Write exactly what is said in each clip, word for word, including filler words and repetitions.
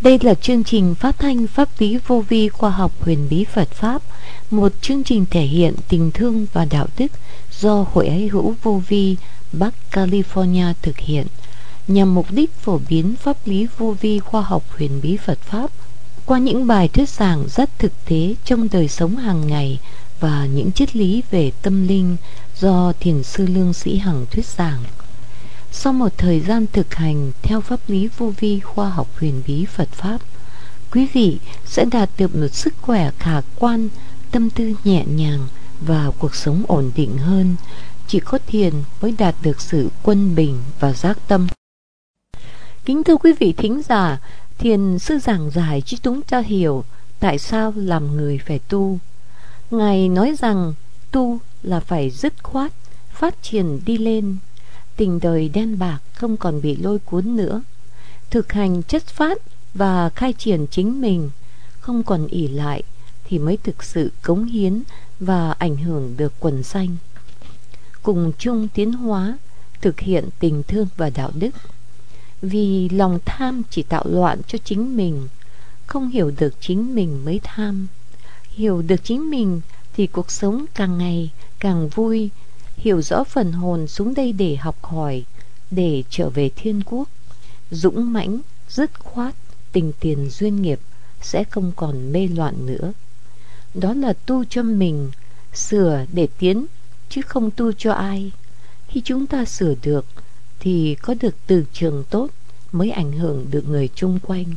Đây là chương trình phát thanh pháp lý vô vi khoa học huyền bí Phật Pháp, một chương trình thể hiện tình thương và đạo đức do Hội Ái Hữu Vô Vi Bắc California thực hiện, nhằm mục đích phổ biến pháp lý vô vi khoa học huyền bí Phật Pháp qua những bài thuyết giảng rất thực tế trong đời sống hàng ngày và những triết lý về tâm linh do Thiền sư Lương Sĩ Hằng thuyết giảng. Sau một thời gian thực hành theo pháp lý vô vi khoa học huyền bí Phật Pháp, quý vị sẽ đạt được một sức khỏe khả quan, tâm tư nhẹ nhàng và cuộc sống ổn định hơn. Chỉ có thiền mới đạt được sự quân bình và giác tâm. Kính thưa quý vị thính giả, Thiền sư giảng giải cho chúng ta hiểu tại sao làm người phải tu. Ngài nói rằng tu là phải dứt khoát, phát triển đi lên. Tình đời đen bạc không còn bị lôi cuốn nữa. Thực hành chất phát và khai triển chính mình, không còn ỷ lại, thì mới thực sự cống hiến và ảnh hưởng được quần sanh. Cùng chung tiến hóa, thực hiện tình thương và đạo đức. Vì lòng tham chỉ tạo loạn cho chính mình. Không hiểu được chính mình mới tham. Hiểu được chính mình thì cuộc sống càng ngày càng vui. Hiểu rõ phần hồn xuống đây để học hỏi, để trở về thiên quốc. Dũng mãnh, dứt khoát, tình tiền duyên nghiệp sẽ không còn mê loạn nữa. Đó là tu cho mình, sửa để tiến, chứ không tu cho ai. Khi chúng ta sửa được thì có được từ trường tốt, mới ảnh hưởng được người chung quanh.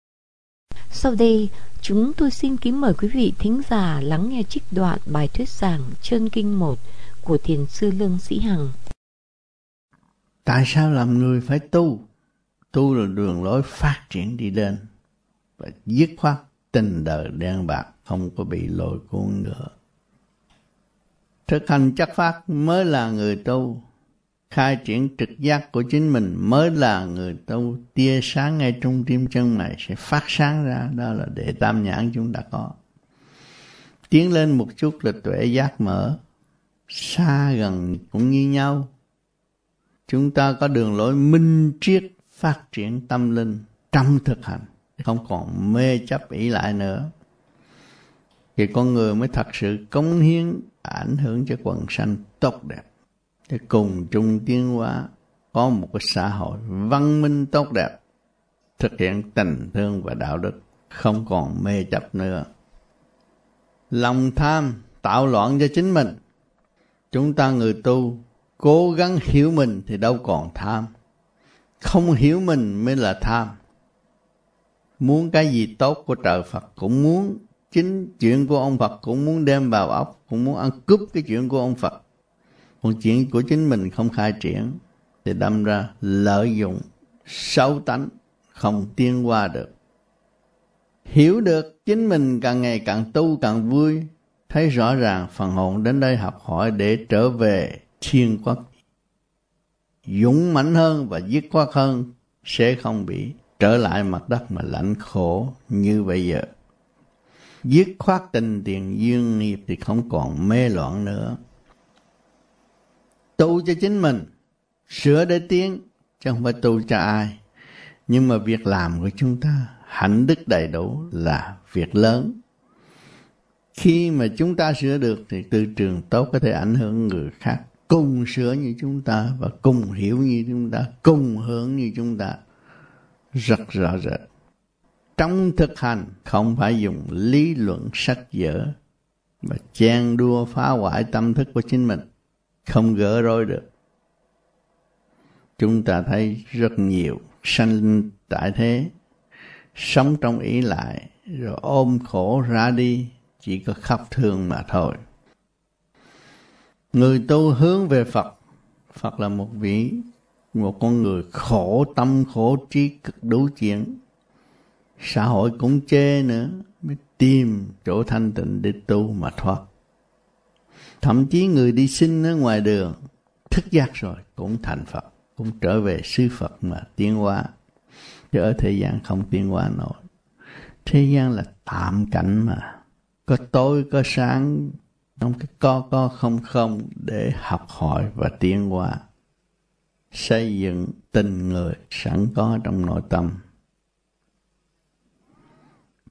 Sau đây, chúng tôi xin kính mời quý vị thính giả lắng nghe trích đoạn bài thuyết giảng Chân Kinh một của Thiền sư Lương Sĩ Hằng. Tại sao làm người phải tu? Tu là đường lối phát triển đi lên và dứt khoát tình đời đen bạc không có bị lôi cuốn nữa. Thực hành chất phát mới là người tu. Khai triển trực giác của chính mình mới là người tu. Tia sáng ngay trong tim chân mày sẽ phát sáng ra. Đó là để tam nhãn chúng ta có. Tiến lên một chút là tuệ giác mở. Xa gần cũng như nhau. Chúng ta có đường lối minh triết phát triển tâm linh trong thực hành, không còn mê chấp ỷ lại nữa. Thì con người mới thật sự cống hiến, ảnh hưởng cho quần sanh tốt đẹp, để cùng chung tiến hóa, có một cái xã hội văn minh tốt đẹp, thực hiện tình thương và đạo đức, không còn mê chấp nữa. Lòng tham tạo loạn cho chính mình. Chúng ta người tu cố gắng hiểu mình thì đâu còn tham. Không hiểu mình mới là tham. Muốn cái gì tốt của trời Phật cũng muốn. Chính chuyện của ông Phật cũng muốn đem vào óc, cũng muốn ăn cướp cái chuyện của ông Phật. Còn chuyện của chính mình không khai triển thì đâm ra lợi dụng, xấu tánh, không tiến qua được. Hiểu được chính mình càng ngày càng tu càng vui. Thấy rõ ràng phần hồn đến đây học hỏi để trở về thiên quốc. Dũng mãnh hơn và dứt khoát hơn, sẽ không bị trở lại mặt đất mà lãnh khổ như bây giờ. Dứt khoát tình tiền duyên nghiệp thì không còn mê loạn nữa. Tu cho chính mình, sửa để tiến, chứ không phải tu cho ai. Nhưng mà việc làm của chúng ta, hạnh đức đầy đủ là việc lớn. Khi mà chúng ta sửa được thì từ trường tốt có thể ảnh hưởng người khác. Cùng sửa như chúng ta và cùng hiểu như chúng ta, cùng hưởng như chúng ta. Rất rõ rệt. Trong thực hành không phải dùng lý luận sách vở mà chen đua phá hoại tâm thức của chính mình, không gỡ rối được. Chúng ta thấy rất nhiều sanh linh tại thế sống trong ỷ lại rồi ôm khổ ra đi, chỉ có khóc thương mà thôi. Người tu hướng về Phật, Phật là một vị, một con người khổ tâm khổ trí cực đủ chuyện. Xã hội cũng chê nữa, mới tìm chỗ thanh tịnh để tu mà thoát. Thậm chí người đi xin ở ngoài đường, thức giác rồi cũng thành Phật, cũng trở về sư Phật mà tiến hóa. Chứ ở thế gian không tiến hóa nổi. Thế gian là tạm cảnh mà, có tối có sáng, trong cái có có không không để học hỏi và tiến hóa. Xây dựng tình người sẵn có trong nội tâm.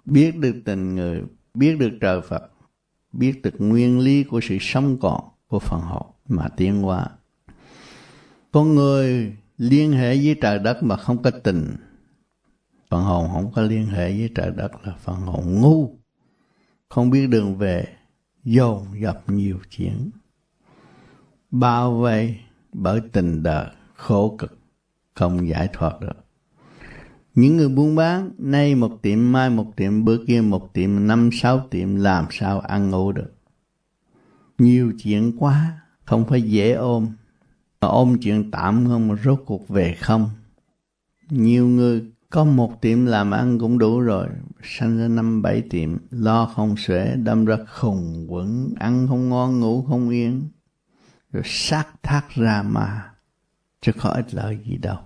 biết được tình người, biết được trời Phật, biết được nguyên lý của sự sống còn của phần hồn mà tiến hóa. Con người liên hệ với trời đất mà không có tình, phần hồn không có liên hệ với trời đất là phần hồn ngu, không biết đường về, dồn dập nhiều chuyện, bao vây bởi tình đời khổ cực, không giải thoát được. Những người buôn bán, nay một tiệm, mai một tiệm, bữa kia một tiệm, năm sáu tiệm, làm sao ăn ngủ được. Nhiều chuyện quá, không phải dễ ôm. Mà ôm chuyện tạm không mà rốt cuộc về không. Nhiều người có một tiệm làm ăn cũng đủ rồi, sanh ra năm bảy tiệm, lo không xuể, đâm ra khùng quẩn, ăn không ngon, ngủ không yên, rồi sát thác ra mà, chứ có ích lợi gì đâu.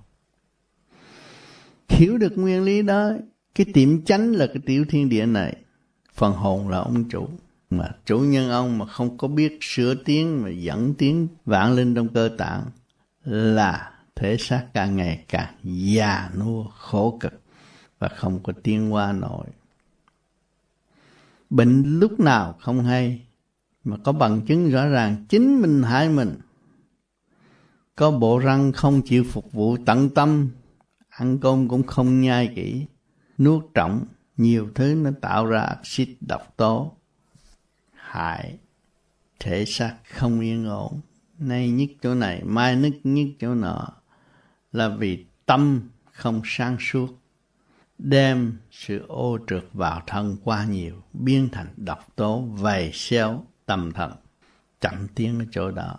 Hiểu được nguyên lý đó, cái tiệm chánh là cái tiểu thiên địa này, phần hồn là ông chủ, mà chủ nhân ông mà không có biết sửa tiến mà dẫn tiến vạn linh trong cơ tạng là thể xác càng ngày càng già nua khổ cực và không có tiến hóa nổi. Bệnh lúc nào không hay mà có bằng chứng rõ ràng chính mình hại mình. Có bộ răng không chịu phục vụ tận tâm, ăn cơm cũng không nhai kỹ, nuốt trọng nhiều thứ, nó tạo ra axit độc tố hại thể xác không yên ổn, nay nhức chỗ này mai nhức nhức chỗ nọ, là vì tâm không sáng suốt, đem sự ô trượt vào thân quá nhiều, biến thành độc tố vầy xéo tâm thần, chậm tiến ở chỗ đó.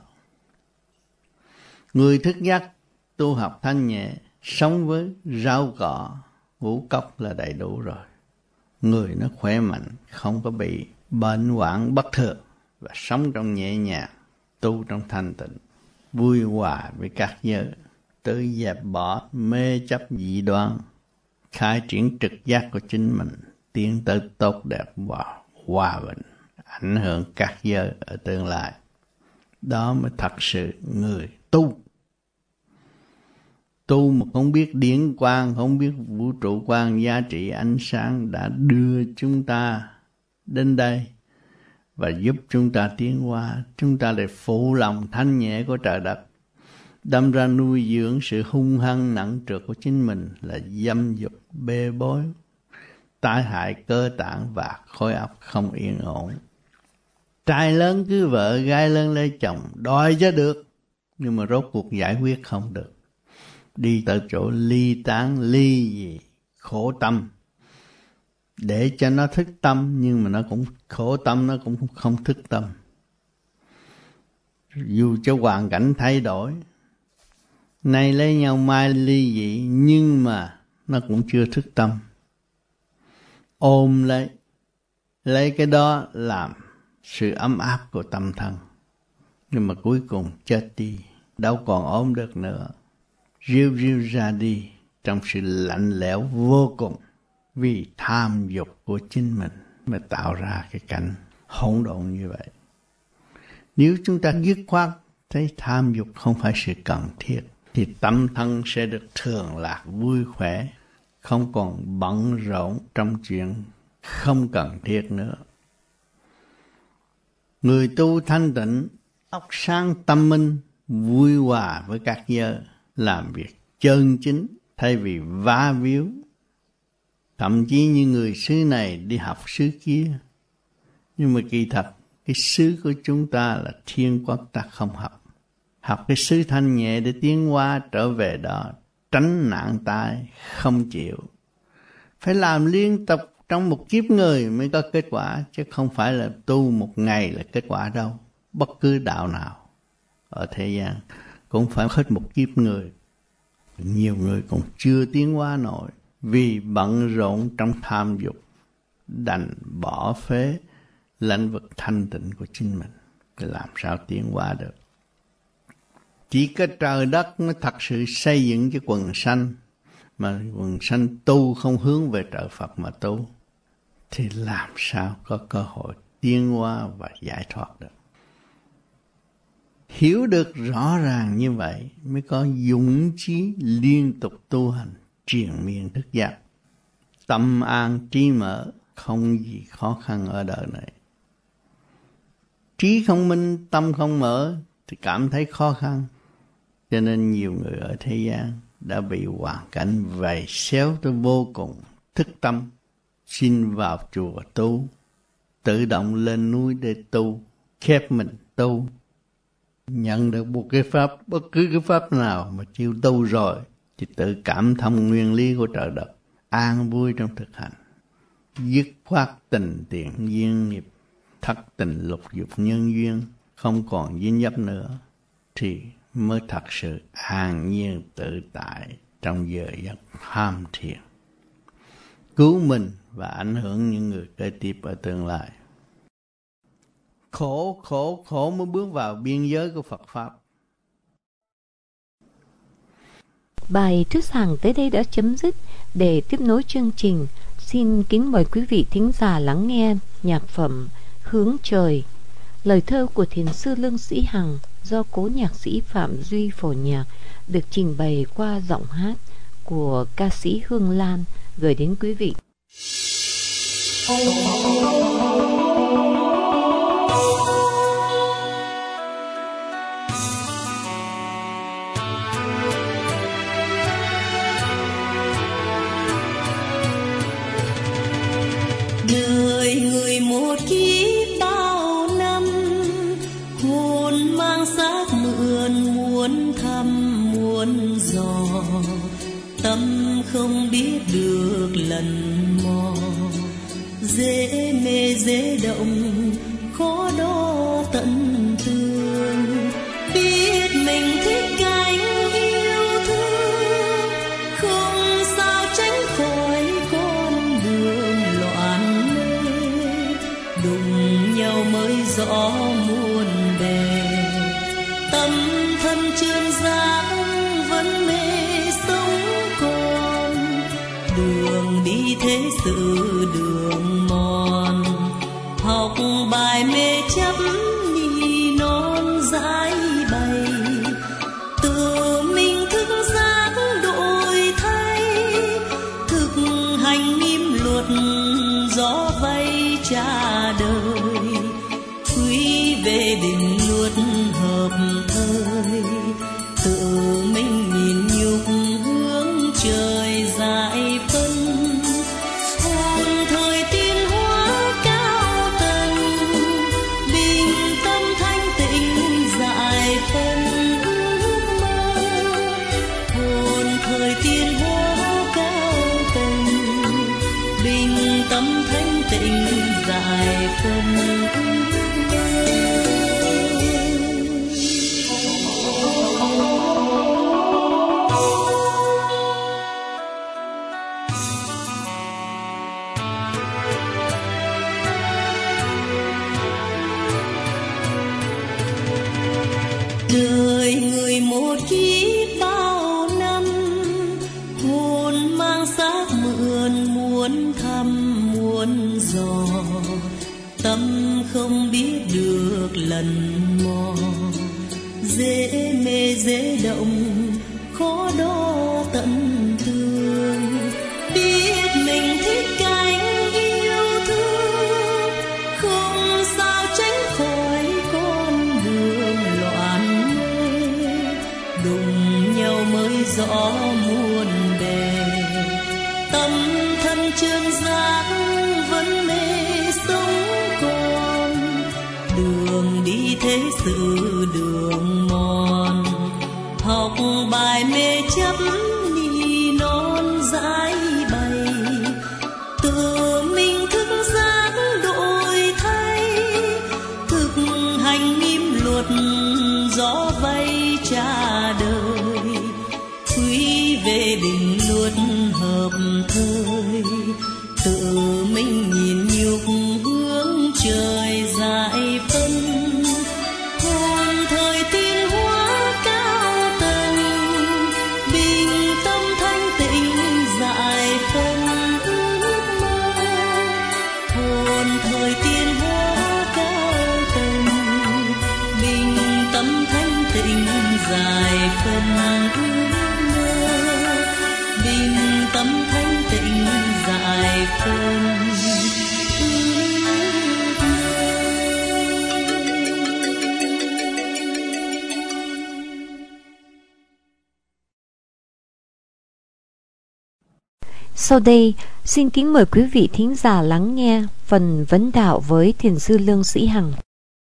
Người thức giác tu học thanh nhẹ, sống với rau cỏ, ngũ cốc là đầy đủ rồi. Người nó khỏe mạnh, không có bị bệnh hoạn bất thường, và sống trong nhẹ nhàng, tu trong thanh tịnh, vui hòa với các giới, tự dẹp bỏ mê chấp dị đoan, khai triển trực giác của chính mình, tiến tới tốt đẹp và hòa bình, ảnh hưởng các giới ở tương lai. Đó mới thật sự người tu. Tu mà không biết điển quang, không biết vũ trụ quang, giá trị ánh sáng đã đưa chúng ta đến đây và giúp chúng ta tiến hóa. Chúng ta để phụ lòng thanh nhẹ của trời đất, đâm ra nuôi dưỡng sự hung hăng nặng trược của chính mình là dâm dục bê bối, tai hại cơ tạng và khối óc không yên ổn. Trai lớn cưới vợ, gái lớn lấy chồng, đòi cho được, nhưng mà rốt cuộc giải quyết không được. Đi tới chỗ ly tán, ly gì, khổ tâm. Để cho nó thức tâm, nhưng mà nó cũng khổ tâm, nó cũng không thức tâm. Dù cho hoàn cảnh thay đổi, nay lấy nhau mai ly dị, nhưng mà nó cũng chưa thức tâm. Ôm lấy, lấy cái đó làm sự ấm áp của tâm thân. Nhưng mà cuối cùng chết đi, đâu còn ôm được nữa. Riu riu ra đi trong sự lạnh lẽo vô cùng, vì tham dục của chính mình mà tạo ra cái cảnh hỗn độn như vậy. Nếu chúng ta dứt khoát thấy tham dục không phải sự cần thiết, thì tâm thân sẽ được thường lạc vui khỏe, không còn bận rộn trong chuyện không cần thiết nữa. Người tu thanh tịnh, óc sáng tâm minh, vui hòa với các giới, làm việc chân chính thay vì vá víu. Thậm chí như người xứ này đi học xứ kia, nhưng mà kỳ thật cái xứ của chúng ta là thiên quốc, ta không học. Học cái xứ thanh nhẹ để tiến hóa trở về đó, tránh nạn tai, không chịu. Phải làm liên tục trong một kiếp người mới có kết quả, chứ không phải là tu một ngày là kết quả đâu. Bất cứ đạo nào ở thế gian cũng phải hết một kiếp người. Nhiều người cũng chưa tiến hóa nổi vì bận rộn trong tham dục, đành bỏ phế lãnh vực thanh tịnh của chính mình, thì làm sao tiến hóa được. Chỉ có trời đất mới thật sự xây dựng cái quần sanh, mà quần sanh tu không hướng về trời Phật mà tu, thì làm sao có cơ hội tiến hóa và giải thoát được. Hiểu được rõ ràng như vậy mới có dũng chí liên tục tu hành, triền miên thức giác. Tâm an trí mở, không gì khó khăn ở đời này. Trí không minh, tâm không mở thì cảm thấy khó khăn. Cho nên nhiều người ở thế gian đã bị hoàn cảnh vầy xéo tới vô cùng, thức tâm, xin vào chùa tu, tự động lên núi để tu, khép mình tu, nhận được một cái pháp, bất cứ cái pháp nào mà chịu tu rồi thì tự cảm thông nguyên lý của trời đất, an vui trong thực hành, dứt khoát tình tiền duyên nghiệp, thất tình lục dục nhân duyên, không còn dính dấp nữa, thì mới thật sự an nhiên tự tại trong giờ giấc tham thiền, cứu mình và ảnh hưởng những người kế tiếp ở tương lai. Khổ, khổ, khổ mới bước vào biên giới của Phật Pháp. Bài thuyết giảng tới đây đã chấm dứt. Để tiếp nối chương trình, xin kính mời quý vị thính giả lắng nghe nhạc phẩm Hướng Trời, lời thơ của thiền sư Lương Sĩ Hằng do cố nhạc sĩ Phạm Duy phổ nhạc, được trình bày qua giọng hát của ca sĩ Hương Lan, gửi đến quý vị. Đời người một kiếp bao năm, hồn mang xác mượn muốn thăm muốn dò, tâm không biết được lần mò, dễ mê dễ động khó đo tận tương, biết mình thích cánh yêu thương, không sao tránh khỏi con đường loạn mê, đụng nhau mới rõ muôn bề, tâm thân trương giác vẫn mê sống còn, đường đi thế sự đường mòn, học bài mê chấp ni non giải bày, tự mình thức giác đổi thay, thực hành nghiêm luật gió vây trả đời, quy về định luật hợp thời, tự mình nhìn nhục hướng trời giải phân, hồn thời tiến hóa cao tầng, bình tâm thanh tịnh giải phân ước mơ, hồn thời tiến hóa cao tầng, bình tâm thanh tịnh giải phân ước mơ. Đời người một kiếp bao năm, hồn mang xác mượn muốn thăm muốn dò, tâm không biết được lần mò, dễ mê dễ động khó đo tận tương, biết mình thích cánh yêu thương, không sao tránh khỏi con đường loạn mê, đụng nhau mới rõ muôn bề, tâm thân trương giác vẫn mê sống còn, đường đi thế sự đường mòn, học bài mê chấp ni non giải bày, tự mình thức giác đổi thay, thực hành nghiêm luật gió vây trả đời, quy về định luật hợp thời, tự mình nhìn nhục hướng trời giải phân, hồn thời tiến hóa cao tầng, bình tâm thanh tịnh giải phân ước mơ, hồn thời tiến hóa cao tầng, bình tâm thanh tịnh giải phân ước mơ, bình tâm thanh tịnh giải phân Sau đây, xin kính mời quý vị thính giả lắng nghe phần vấn đạo với Thiền sư Lương Sĩ Hằng.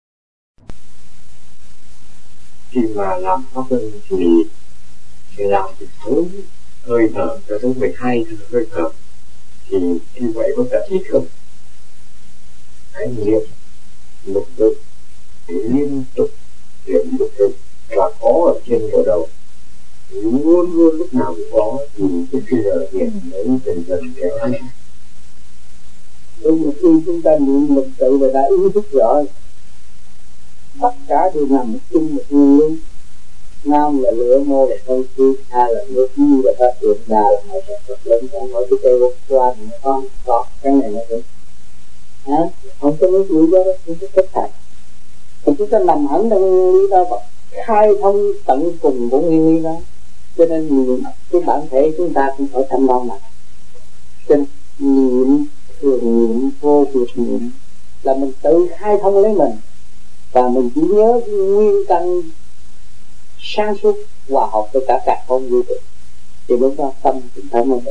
Khi mà làm pháp luân thì thì làm từ thứ hơi thở cho tới mười hai hơi thở, thì như vậy có cần thiết không? Hãy niệm lục tự, liên tục niệm lục tự và có ở trên bộ đầu, luôn luôn lúc nào cũng có, thì cái khi giờ niệm mới dần dần kéo ăn. Đôi một khi chúng ta niệm lục tự và đã ý thức rõ, tất cả đều nằm chung một nguyên lý. Nam là lửa, mô là không khí, hai là nước, như là phát triển, đà là mọi sản vật lớn, trong mỗi cái cây bốc qua thì nó có, có cái này nó cũng à, không có nước lý đó, không có tất cả. Còn chúng ta nằm hẳn trong nguyên lý đó và khai thông tận cùng của nguyên lý đó, cho nên niệm cái bản thể chúng ta cũng phải thăm đo mà. Cho nên niệm thường niệm, vô việc niệm là mình tự khai thông lấy mình, và mình chỉ nhớ nguyên căn sáng suốt hòa hợp với cả cả không vũ trụ, thì lúc đó tâm chúng ta mới được.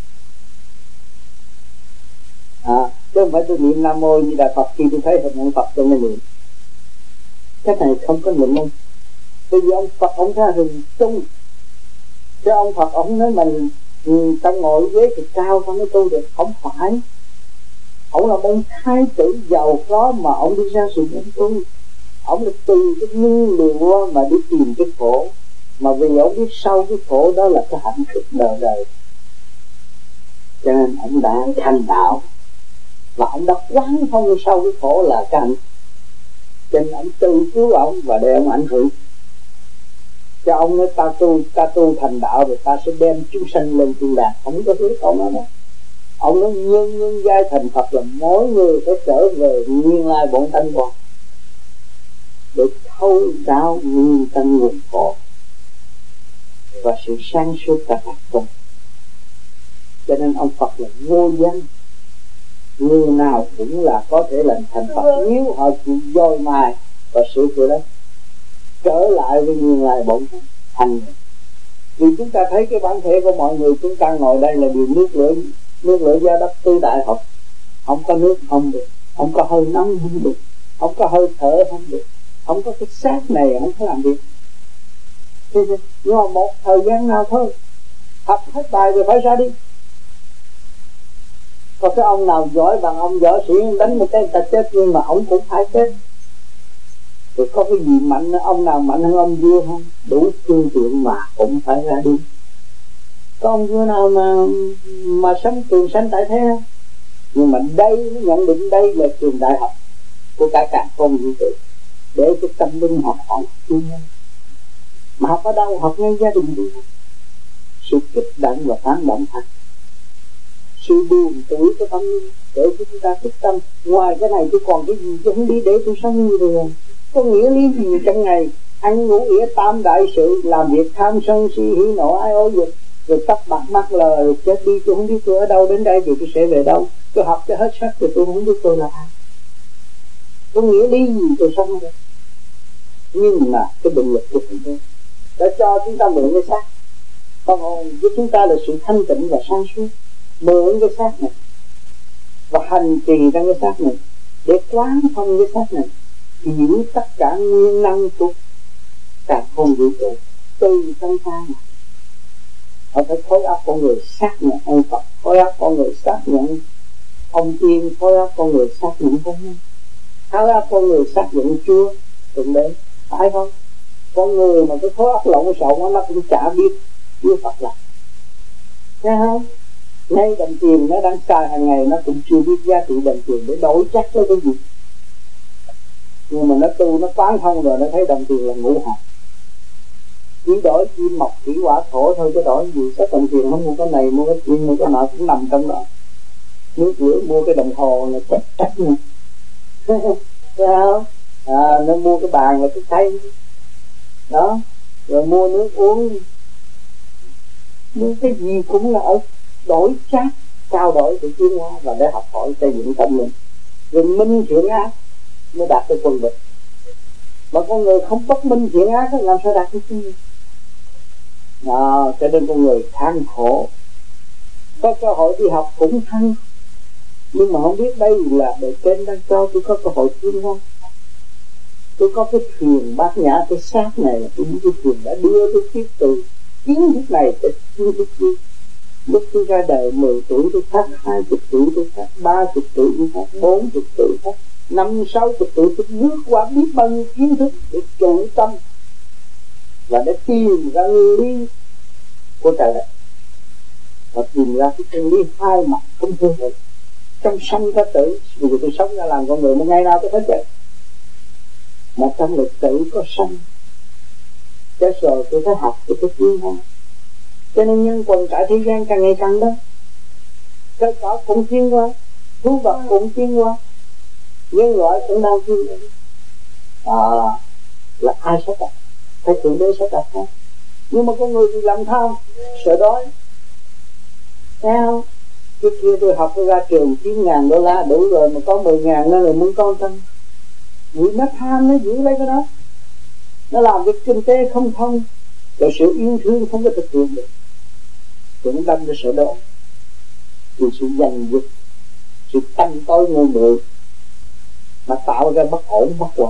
À, chứ không phải tôi niệm Nam Mô Di Đà Phật khi tôi thấy hình ông Phật tôi mới niệm. Cái này không có niệm ông. Bởi vì ông Phật ông ra hình chung, chứ ông Phật ông nói mình ừ, trong ngồi ghế thì cao không có tu được, không phải. Ông là ông thái tử giàu có mà ông đi ra sự nhận tu. Ông là từ cái nguyên liệu mà đi tìm cái khổ, mà vì ông biết sau cái khổ đó là cái hạnh phúc đời đời, cho nên ông đã thành đạo và ông đã quán thông sau cái khổ là cái hạnh. Cho nên ông tự cứu ông và để ông ảnh hưởng. Cho ông nói ta tu, ta tu thành đạo rồi ta sẽ đem chúng sanh lên thiên đàng. Không có biết ông nói đó. Ông nói nhân nhân giai thành Phật là mỗi người phải trở về nguyên lai bổn tánh con, để thấu đáo nguyên căn nguồn khổ và sự sáng suốt cả các con. Cho nên ông Phật là vô danh, người nào cũng là có thể làm thành Phật nếu họ chịu dôi mài và sửa chữa đó, trở lại với nguyên lai bổn thành. Vì chúng ta thấy cái bản thể của mọi người chúng ta ngồi đây là điều nước lửa, nước lửa giá đất tứ đại học, không có nước không được, không có hơi nóng không được, không có hơi thở không được, không có cái xác này không có làm việc. Nhưng mà một thời gian nào thôi, học hết bài rồi phải ra đi. Có cái ông nào giỏi bằng ông võ sĩ đánh một cái người ta chết, nhưng mà ông cũng phải chết. Rồi có cái gì mạnh, ông nào mạnh hơn ông vua không? Đủ phương tiện mà cũng phải ra đi. Có ông vua nào mà mà sống trường sanh tại thế không? Nhưng mà đây, nó nhận định đây là trường đại học của cả cả con vũ trụ, để cho tâm linh học hỏi chuyên môn. Mà học ở đâu? Học ngay gia đình đi. Sự kích động và phản động thật, sự buồn tuổi của tâm linh để cho chúng ta thức tâm. Ngoài cái này tôi còn cái gì chứ không đi để tôi sống như vậy. Có nghĩa lý gì trong ngày ăn ngủ ỉa tam đại sự, làm việc tham sân si hỉ nộ ái ố dục, rồi tóc bạc mắt lờ rồi chết đi. Tôi không biết tôi ở đâu đến đây rồi tôi sẽ về đâu. Tôi học cho hết sách rồi tôi không biết tôi là ai. Có nghĩa lý gì tôi sống đây. Nhưng mà cái định lực của chúng tôi đã cho chúng ta mượn cái xác. Còn hồn với chúng ta là sự thanh tịnh và sáng suốt. Mượn cái xác này và hành trì trong cái xác này để quán thông cái xác này, hiểu tất cả nguyên năng của cả không vũ trụ từ trong ta này. Họ phải khối óc con người xác nhận ông Phật, khối óc con người xác nhận ông Tiên, khối óc con người xác nhận con người, khối óc con người xác nhận Chúa, từng đấy, phải không? Con người mà cái khối óc lộn xộn nó cũng chả biết Chúa Phật là, thấy không? Ngay đồng tiền nó đang xài hàng ngày nó cũng chưa biết giá trị đồng tiền để đổi chắc với cái gì. Nhưng mà nó tu, nó quán thông rồi nó thấy đồng tiền là ngũ hành, chỉ đổi chim mọc thủy hỏa thổ thôi, chứ đổi gì. Các đồng tiền không mua cái này mua cái kia mua cái nọ cũng nằm trong đó. Nước rửa mua cái đồng hồ là chắc chắc nữa. Thấy không? À, nó mua cái bàn là cái khay đó, rồi mua nước uống, nhưng cái gì cũng là ở đổi trác, trao đổi để tiến hóa và để học hỏi xây dựng tâm linh, rồi minh thiện ác mới đạt tới quân bình. Mà con người không bất minh thiện ác thì làm sao đạt tới quân bình? Đó, cho nên con người than khổ có cơ hội đi học cũng hay, nhưng mà không biết đây là bề trên đang cho tôi có cơ hội tiến không. Tôi có cái thuyền bát nhã cái xác này là tôi cái thuyền đã đưa tôi tiếp từ kiến thức này tới kiến thức kia. Lúc tôi ra đời mười tuổi tôi khác, hai mươi tuổi tôi khác, ba mươi tuổi tôi khác, bốn mươi tuổi khác, năm sáu mươi tuổi tôi bước qua biết bao nhiêu kiến thức để trụ tâm và để tìm ra nguyên lý của trời đất và tìm ra cái chân lý hai mặt không thương được trong sanh ra tử. Vì tôi sống ra làm con người một ngày nào tôi phải chết, mà trong lịch tử có sanh chết rồi tôi phải học, tôi phải tiến hóa. Cho nên nhân quần cả thế gian càng ngày càng đông, cây cỏ cũng tiến hóa, thú vật cũng tiến hóa, nhân loại cũng đang tiến hóa. À, là ai sẽ đặt? Phải thượng đế sẽ đặt thôi. Nhưng mà con người thì làm tham, sợ đói. Sao? Trước kia tôi học tôi ra trường chín ngàn đô la đủ rồi, mà có mười ngàn nữa là muốn con thân. Vì nó tham, nó giữ lấy cái đó, nó làm việc kinh tế không thông, rồi sự yêu thương không có thực hiện được, cũng đâm ra sợ đói. Vì sự giành giật, sự tâm tối ngu muội mà tạo ra bất ổn bất hòa.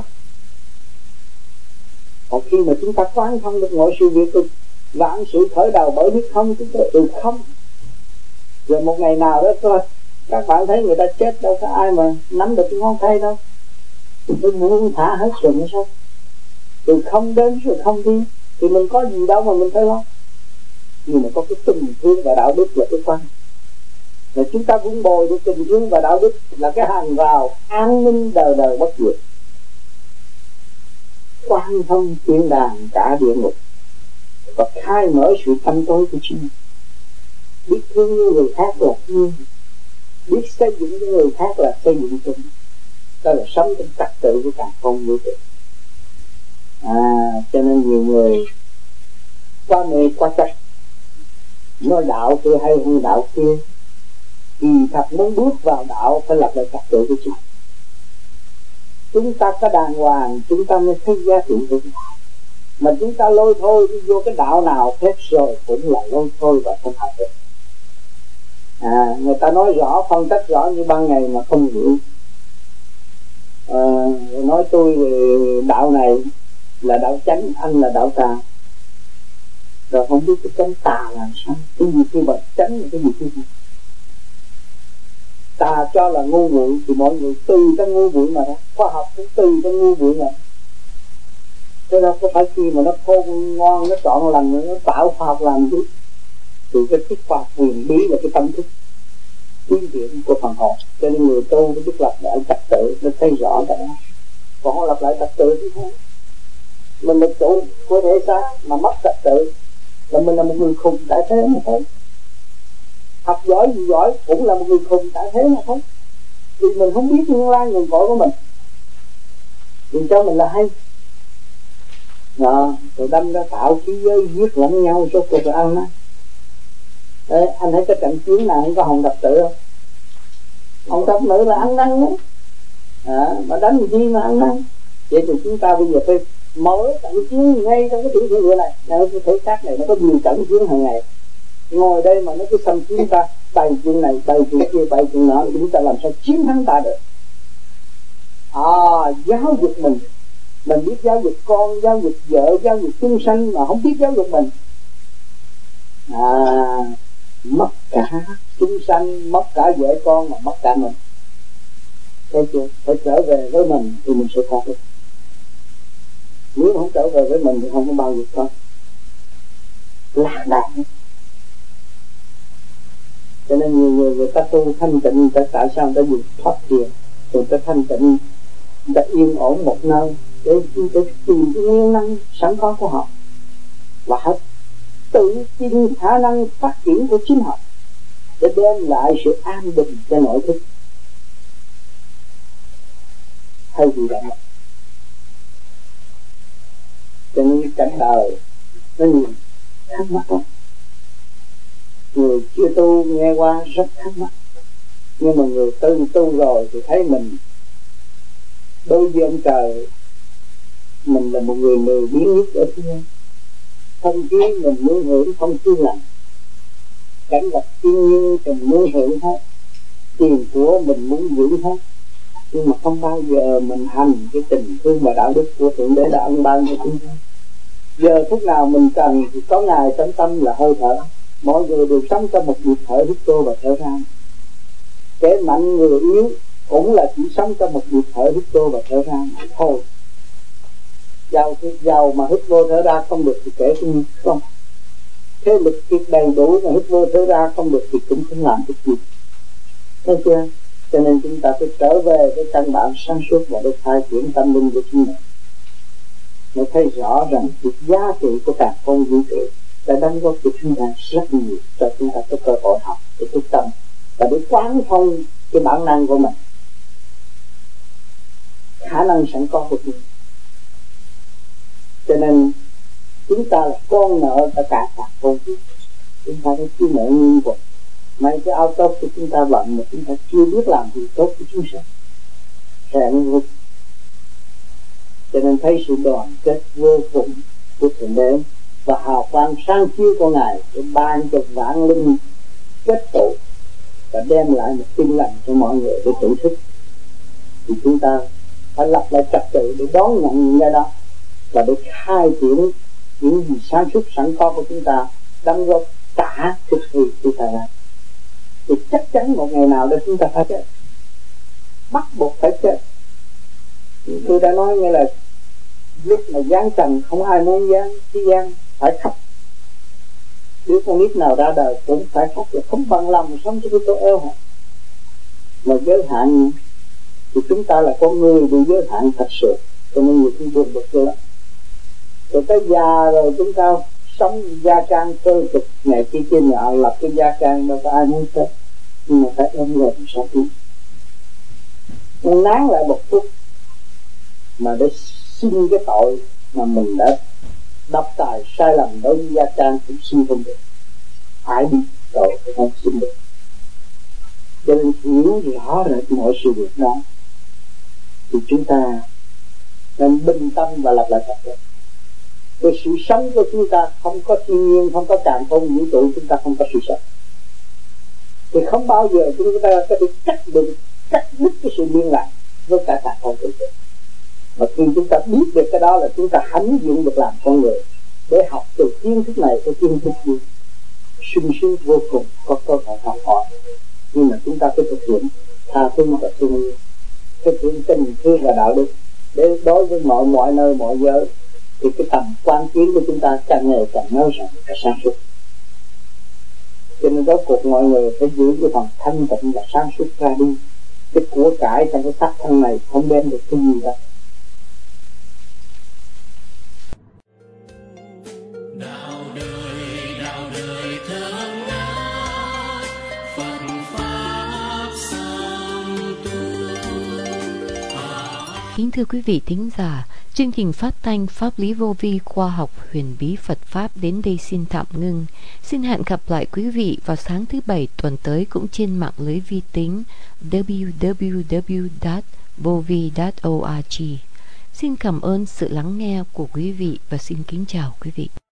Còn khi mà chúng ta quán thông được mọi sự việc, vạn sự khởi đầu bởi biết không, chúng ta từ không. Rồi một ngày nào đó thôi, các bạn thấy người ta chết đâu có ai mà nắm được cái ngón tay đâu, tôi muốn thả hết rồi mới sao. Từ không đến rồi không đi, thì mình có gì đâu mà mình phải lo. Nhưng mà có cái tình thương và đạo đức là cái quan. Và chúng ta vun bồi được tình thương và đạo đức là cái hàng rào an ninh đời đời bất diệt, quan thông thiên đàng cả địa ngục, và khai mở sự tâm tối của chính. Biết thương như người khác là thương, biết xây dựng cho người khác là xây dựng cho mình. Đó là sống trong trật tự của cả con vũ trụ. À, cho nên nhiều người qua mê qua trách, nói đạo kia hay hơn đạo kia. Vì thật muốn bước vào đạo phải lập lại trật tự của chúng. Chúng ta có đàng hoàng, chúng ta mới thấy giá trị của đạo. Mà chúng ta lôi thôi đi vô cái đạo nào phép rồi cũng là lôi thôi và không học được. À, người ta nói rõ, phân tích rõ như ban ngày mà không hiểu. À, nói tôi đạo này là đạo chánh, anh là đạo tà, rồi không biết cái chánh tà là sao, cái gì kia bật chánh là cái gì kia. Tà cho là ngu muội thì mọi người từ cái ngu muội mà đó, khoa học cũng từ cái ngu muội mà. Thế đó có phải khi mà nó khôn ngoan, nó trọn lành, nó tạo khoa học làm chứ. Thì cái thức khoa học huyền bí là cái tâm thức tiến triển của phần hồn. Cho nên người tu cái biết lập lại trật tự, nó thấy rõ cái đó. Còn không lập lại trật tự thì không. Mình là chủ của thể xác mà mất trật tự là mình là một người khùng tại thế mà thôi. Học giỏi gì giỏi cũng là một người khùng tại thế mà thôi. Vì mình không biết nguyên lai nguồn cội của mình, mình cho mình là hay. Đó, rồi đâm ra tạo khí giới giết lẫn nhau số cuộc là ăn á. Đấy, anh thấy cái trận chiến nào không có hồng đập tử không? Hồng đập tử là ăn năn đấy. À, mà đánh gì mà ăn năn. Vậy thì chúng ta bây giờ phải mở trận chiến ngay trong cái tiểu thiên địa này. Nên cái thể xác này nó có nhiều trận chiến hàng ngày. Ngồi đây mà nó cứ xâm chiến ta, bày chuyện này, bày chuyện kia, bày chuyện nọ, chúng ta làm sao chiến thắng ta được. À, giáo dục mình, mình biết giáo dục con, giáo dục vợ, giáo dục chúng sanh mà không biết giáo dục mình. À, mất cả chúng sanh, mất cả vợ con mà mất cả mình. Thấy chưa? Phải trở về với mình thì mình sẽ thoát được. Nếu không trở về với mình thì không có bao giờ thoát. Lạc đạo. Cho nên nhiều người người ta tu thanh tịnh, người ta tại sao người ta dùng thoát thiền, người ta thanh tịnh, người ta yên ổn một nơi để, để tìm cái nguyên năng sẵn có của họ và họ tự tin khả năng phát triển của chính họ để đem lại sự an bình cho nội thức. Thay vì vậy, cho nên cảnh đời nó nhiều thắc mắc lắm. Người chưa tu nghe qua rất thắc mắc, nhưng mà người tu tu rồi thì thấy mình đối với ông trời, mình là một người lười biếng nhất ở thế gian. Không chí mình muốn hưởng không chí lành, cảnh vật thiên nhiên mình muốn hưởng hết, tiền của mình muốn giữ hết, nhưng mà không bao giờ mình hành cái tình thương và đạo đức của Thượng Đế đã ân ban cho chúng ta. Giờ phút nào mình cần thì có Ngài trong tâm là hơi thở. Mọi người đều sống trong một nhịp thở hít vô và thở ra. Kẻ mạnh người yếu cũng là chỉ sống trong một nhịp thở hít vô và thở ra thôi. Giàu thì giàu mà hít vô thở ra không được thì kẻ cũng không. Thế lực thiệt đầy đủ mà hít vô thở ra không được thì cũng không làm được gì. Thấy chưa? Cho nên chúng ta phải trở về với căn bản sáng suốt và để khai triển tâm linh của chúng mình. Mới thấy rõ rằng cái giá trị của cả con vũ trụ đã đóng góp cho chúng ta rất nhiều, cho chúng ta có cơ hội học để thức tâm và để quán thông cái bản năng của mình, khả năng sẵn có của mình. Cho nên chúng ta là con nợ tất cả các con vũ trụ. Chúng ta phải chịu nợ nguyên vật. Mấy cái áo tốt của chúng ta vận mà chúng ta chưa biết làm gì tốt của chúng ta sẽ ngược. Cho nên thấy sự đoàn kết vô cùng của Thượng Đế và hào quang sáng chiếu của Ngài để ban cho vạn linh kết tụ và đem lại một tin lành cho mọi người để tự thức. Thì chúng ta phải lập lại trật tự để đón nhận những cái đó và để khai triển những gì sáng suốt sẵn có của chúng ta, đóng góp cả thực thi chúng ta ra. Thì chắc chắn một ngày nào đó chúng ta phải chết, bắt buộc phải chết. Tôi đã nói nghe là lúc mà giáng trần không ai muốn giáng, chứ giáng phải khóc. Đứa con nít nào ra đời cũng phải khóc, là không bằng lòng sống cho cái tôi eo hả. Mà giới hạn thì chúng ta là con người bị giới hạn thật sự, cho nên nhiều khi buồn bực lắm. Rồi tới già rồi chúng ta sống gia trang cơ cực ngày kia kia nọ, lập cái gia trang đâu có ai muốn chết, nhưng mà phải ôm người sao đi. Nó nán lại một phút mà để xin cái tội mà mình đã đọc tài sai lầm đối với gia trang cũng xin không được, phải đi tội không xin được. Cho nên hiểu rõ rệt mọi sự việc đó thì chúng ta nên bình tâm và lập lại trật tự. Cái sự sống của chúng ta không có thiên nhiên, không có càn khôn vũ trụ, chúng ta không có sự sống. Thì không bao giờ chúng ta có thể cắt được, cắt đứt cái sự liên lạc với cả càn khôn vũ trụ. Mà khi chúng ta biết được cái đó là chúng ta hãnh diện được làm con người để học từ kiến thức này tới kiến thức kia, sung sướng vô cùng, có cơ hội học hỏi. Nhưng mà chúng ta phải thực hiện tha thứ và thương yêu, thực hiện tình thương và đạo đức để đối với mọi mọi nơi mọi giới, thì cái tầm quan kiến của chúng ta càng ngày càng nới rộng và sáng suốt. Cho nên rốt cuộc mọi người phải giữ cái phần thanh tịnh và sáng suốt ra đi. Cái của cải trong cái xác thân này không đem được cái gì hết. Kính thưa quý vị thính giả, chương trình phát thanh Pháp lý vô vi khoa học huyền bí Phật Pháp đến đây xin tạm ngưng. Xin hẹn gặp lại quý vị vào sáng thứ Bảy tuần tới cũng trên mạng lưới vi tính w w w chấm vovi chấm org. Xin cảm ơn sự lắng nghe của quý vị và xin kính chào quý vị.